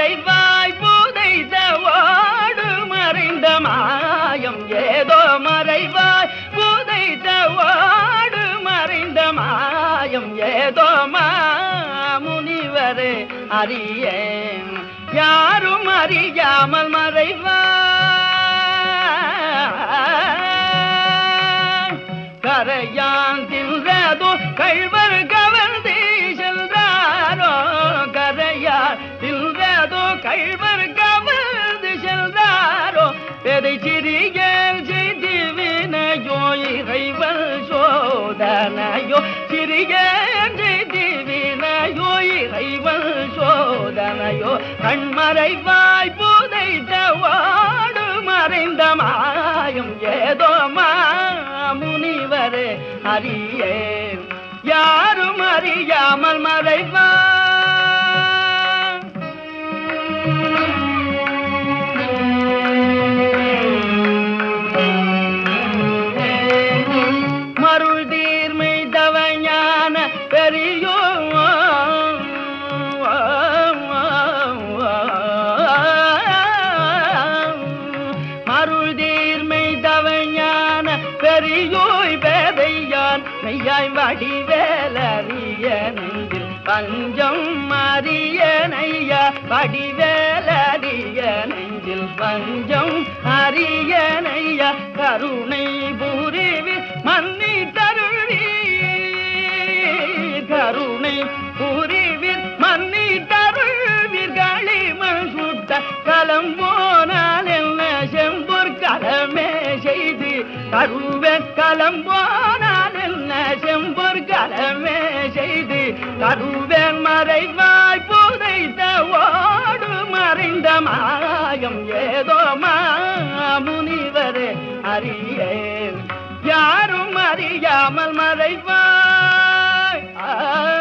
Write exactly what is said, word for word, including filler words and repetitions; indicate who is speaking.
Speaker 1: மறைவாய் புதைத்த ஓடு மறைந்த மாயம் ஏதோ மறைவாய் புதைத்த ஓடு மறைந்த மாயம் ஏதோ மாமுனிவரே அறியேன் யாரும் அறியாமல் மறைவாய் கரையான் தின்றதோ கழ்வர் கவர்ந்து சென்றாரோ கரையான் தின்றதோ கழ்வர் கவர்ந்து சென்றாரோ எதை சிறியல் செய்து வினையோ இறைவன் சோதனையோ சிறியல் செய்து வினையோ இறைவன் சோதனையோ கண்மறைவாய் புதைத்த ஓடு மறைந்த மாயம் ஏதோ மாமுனிவரே அறியேன் யாரும் அறியாமல் மறைவாய் மருள் தீர்மை தவஞான பெரியோ மருள் தீர்மை தவஞான பெரியோய் பேதையான் மெய்யாய் வடிவேலறிய நெஞ்சில் பஞ்சம் அறிய நையா வடிவேலறிய நெஞ்சில் பஞ்சம் அறிய நையா கருணை புரிவி மன்னி தருவி கருணை புரிவி மன்னி தருவீர் களிமண் சுட்ட கலம் போனால் என்ன செம்பொற் கலமே செய்து கருவ கலம் போனால் என்ன செம்பொற் கலமே செய்து கருவேன் மறைவாய் புதைத்த ஓடு மறைந்த மாயம் ஏதோ மாமுனிவரே அறியேன் யாரும் அறியாமல் மறைவாய்.